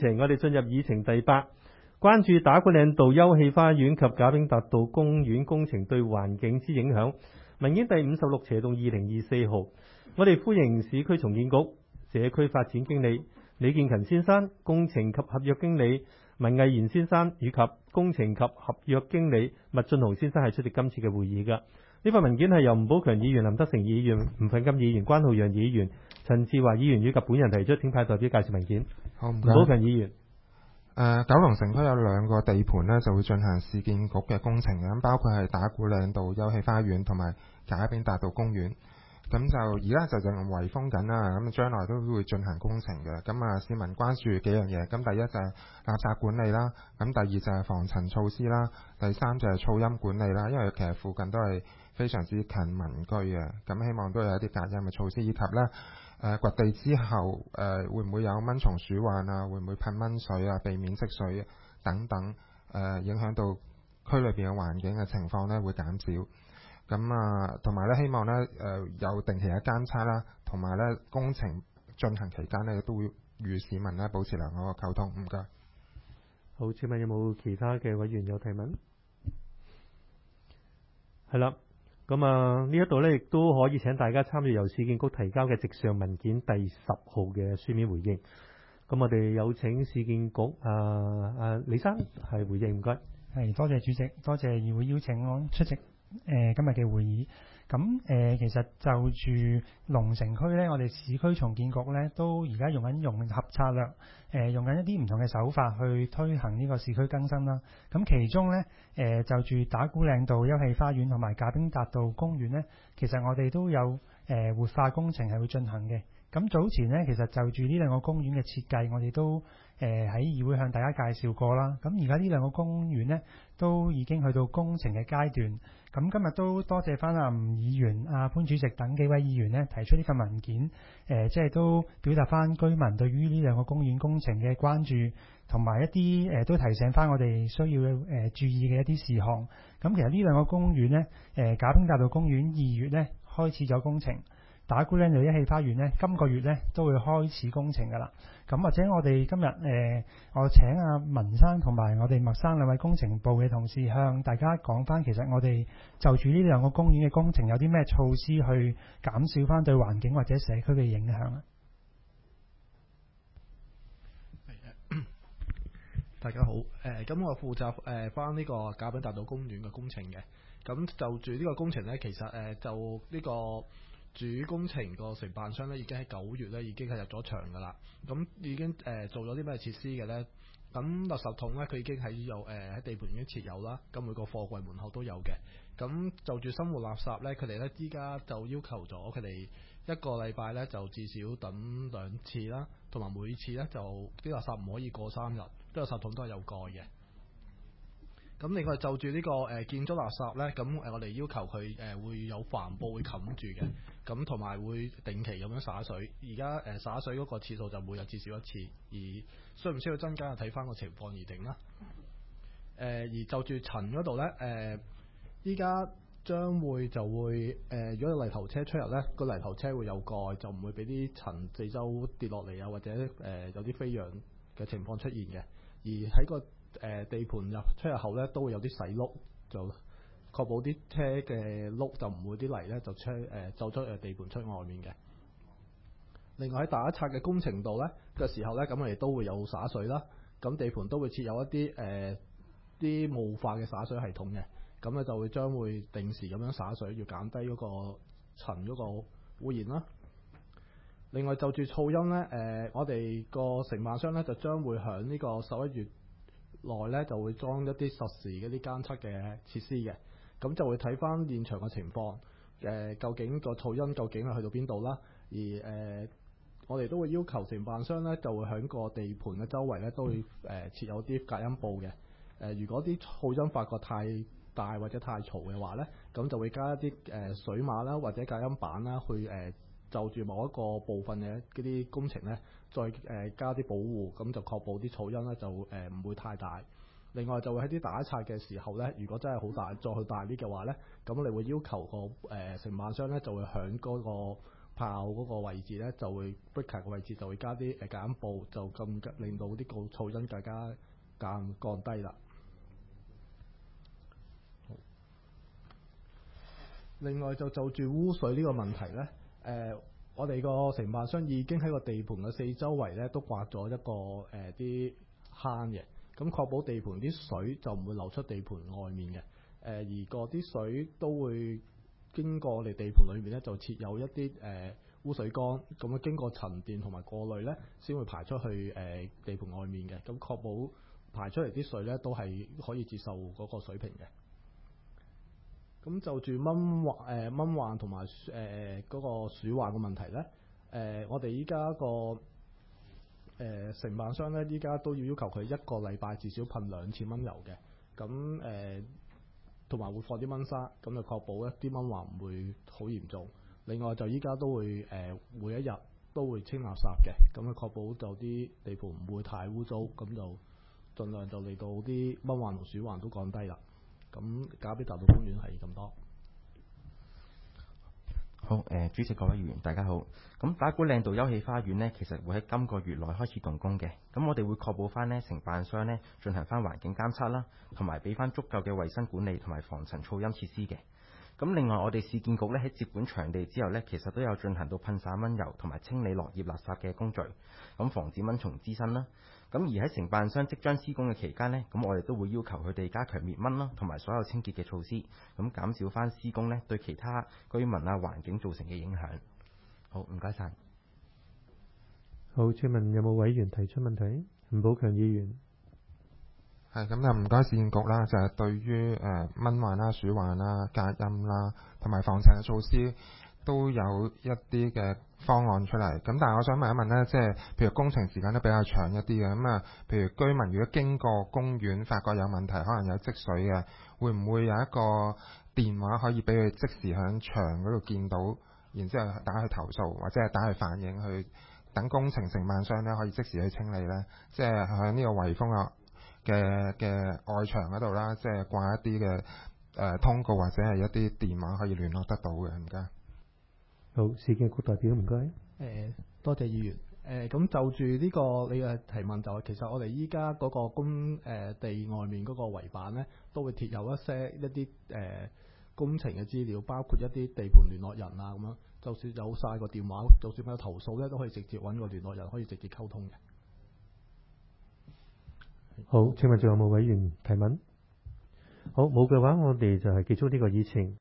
情，我哋進入議程第8，關注打鼓嶺道休憩花園及賈炳達道公園工程對環境之影響。文件第56/2024號，我哋歡迎市區重建局社區發展經理李建勤先生、工程及合約經理文藝賢先生以及工程及合約經理麥俊豪先生係出席今次嘅會議㗎。呢份文件係由吳寶強議員、林德成議員、吳奮金議員、關浩洋議員、陳志華議員以及本人提出，請派代表介紹文件。 好，唔該。吳寶強議員。 九龍城區有2個地盤呢就會進行市建局嘅工程嘅，咁包括係打鼓嶺道休憩花園同埋賈炳達道公園。咁就而家就圍封緊啦，咁將來都會進行工程嘅。咁市民關注幾樣嘢，咁第一就係垃圾管理啦，咁第二就係防塵措施啦，第三就係噪音管理啦。因為其實附近都係非常之近民居嘅，咁希望都有一啲隔音嘅措施，以及呢掘地之後會唔會有蚊蟲鼠患啊？會唔會噴蚊水啊？避免積水等等影響到區裏邊嘅環境嘅情況呢會減少。咁同埋咧，希望咧有定期嘅監測啦，同埋咧工程進行期間咧都會與市民咧保持良好嘅溝通。唔該。 好，請問有冇其他嘅委員有提問？係啦，咁呢一度咧亦都可以請大家參與由市建局提交嘅直上文件第10號嘅書面回應。咁我哋有請市建局李生係回應，唔該。 係，多謝主席，多謝議會邀請我出席今日嘅會議。咁其實就住龍城區呢，我哋市區重建局呢都而家用融合策略，用緊一啲唔同嘅手法去推行呢個市區更新啦。咁其中呢，就住打鼓嶺道休憩花園同埋賈炳達道公園呢，其實我哋都有活化工程係會進行嘅。咁早前呢，其實就住呢2個公園嘅設計，我哋都喺議會向大家介紹過啦。咁而家呢2個公園呢，都已經去到工程嘅階段。咁今日都多謝翻吳議員、潘主席等幾位議員呢提出呢份文件，即係都表達翻居民對於呢2個公園工程嘅關注，同埋一啲都提醒翻我哋需要注意嘅一啲事項。咁其實呢2個公園呢，賈炳達道公園2月呢開始咗工程。打鼓嶺道休憩花園呢，今個月呢都會開始工程㗎啦。咁或者我哋今日我請文生同埋我哋麥生2位工程部嘅同事向大家講翻，其實我哋就住呢2個公園嘅工程有啲咩措施去減少翻對環境或者社區嘅影響啊？ 大家好，咁我負責翻呢個賈炳達道公園嘅工程嘅。咁就住呢個工程呢，其實就呢個主工程個承辦商咧，已經喺9月咧已經係入咗場㗎啦。咁已經做咗啲咩設施嘅咧？咁垃圾桶咧，佢已經喺地盤已經設有啦。咁每個貨櫃門口都有嘅。咁就住生活垃圾咧，佢哋咧依家就要求咗佢哋1個禮拜咧就至少抌2次啦，同埋每次咧就啲垃圾唔可以過3日，啲垃圾桶都係有蓋嘅。咁另外就住呢個建築垃圾咧，咁我哋要求佢會有帆布會冚住嘅，咁同埋會定期咁樣灑水。而家灑水嗰個次數就每日至少1次，而需唔需要增加，睇翻個情況而定啦。而就住塵嗰度咧，依家將會就會如果有泥頭車出入咧，個泥頭車會有蓋，就唔會俾啲塵四周跌落嚟啊，或者有啲飛揚嘅情況出現嘅。而喺個地盤出入口咧都會有啲洗轆，就確保啲車嘅轆就唔會啲泥咧就走出地盤出外面嘅。另外喺打拆嘅工程度咧嘅時候咧，咁我哋都會有灑水啦。咁地盤都會設有一啲啲霧化嘅灑水系統嘅，咁咧就會將會定時咁樣灑水，要減低嗰個塵嗰個污染啦。另外就住噪音咧，我哋個承辦商咧就將會喺呢個11月內咧就會裝一啲實時嗰啲監測嘅設施嘅，咁就會睇翻現場嘅情況，究竟個噪音究竟係去到邊度啦。而我哋都會要求承辦商咧就會喺個地盤嘅周圍咧都會設有啲隔音布嘅。如果啲噪音發覺太大或者太嘈嘅話咧，咁就會加一啲水馬啦或者隔音板啦去就住某一個部分嘅嗰啲工程咧，再加啲保護，咁就確保啲噪音咧就唔會太大。另外就會喺啲打拆嘅時候咧，如果真係好大，再去大啲嘅話咧，咁我哋會要求個承辦商咧就會響嗰個炮嗰個位置咧，就會 breaker 嘅位置就會加啲隔音布，就令到啲個噪音更加降低啦。另外就住污水呢個問題咧，我哋個承辦商已經喺個地盤嘅四周圍咧都刮咗一個啲坑嘅，咁確保地盤啲水就唔會流出地盤外面嘅。而個啲水都會經過我哋地盤裏面咧，就設有一啲污水缸，咁樣經過沉澱同埋過濾咧，先會排出去地盤外面嘅。咁確保排出嚟啲水咧都係可以接受嗰個水平嘅。咁就住蚊患同埋嗰個鼠患嘅問題咧，我哋依家個承辦商咧，依家都要求佢一個禮拜至少噴2次蚊油嘅。咁同埋會放啲蚊砂，咁就確保一啲蚊患唔會好嚴重。另外就依家都會每一日都會清垃圾嘅，咁就確保就啲地盤唔會太污糟，咁就盡量就令到啲蚊患同鼠患都降低啦。咁賈炳達道公園係咁多。 好，主席各位議員大家好。咁打鼓嶺道休憩花園呢，其實會喺今個月內開始動工嘅。咁我哋會確保翻呢承辦商呢進行翻環境監測啦，同埋俾翻足夠嘅衛生管理同埋防塵噪音設施嘅。咁另外我哋市建局呢喺接管場地之後呢，其實都有進行到噴灑蚊油同埋清理落葉垃圾嘅工序，咁防止蚊蟲滋生啦。咁而喺承辦商即將施工嘅期間呢，咁我哋都會要求佢哋加強滅蚊啦，同埋所有清潔嘅措施，咁減少翻施工呢對其他居民啊環境造成嘅影響。好，唔該晒。 好，請問有冇委員提出問題？吳寶強議員。 係咁就唔該市建局啦，就係對於蚊患啦、鼠患啦、隔音啦同埋防塵嘅措施都有一啲嘅方案出嚟。咁但係我想問一問呢，即係譬如工程時間都比較長一啲嘅，咁啊，譬如居民如果經過公園發覺有問題，可能有積水嘅，會唔會有一個電話可以俾佢即時喺牆嗰度見到，然之後打去投訴或者係打去反映，去等工程承辦商呢可以即時去清理呢？即係喺呢個圍封嘅外牆嗰度啦，即係掛一啲嘅通告或者係一啲電話可以聯絡得到嘅。唔該。 好，市建局代表唔該。 多謝議員。咁就住呢個你嘅提問就係，其實我哋依家嗰個工地外面嗰個圍板咧，都會貼有一啲工程嘅資料，包括一啲地盤聯絡人啊咁樣。就算有晒個電話，就算有投訴咧，都可以直接揾個聯絡人，可以直接溝通嘅。 好，請問仲有冇委員提問？好，冇嘅話，我哋就係結束呢個議程。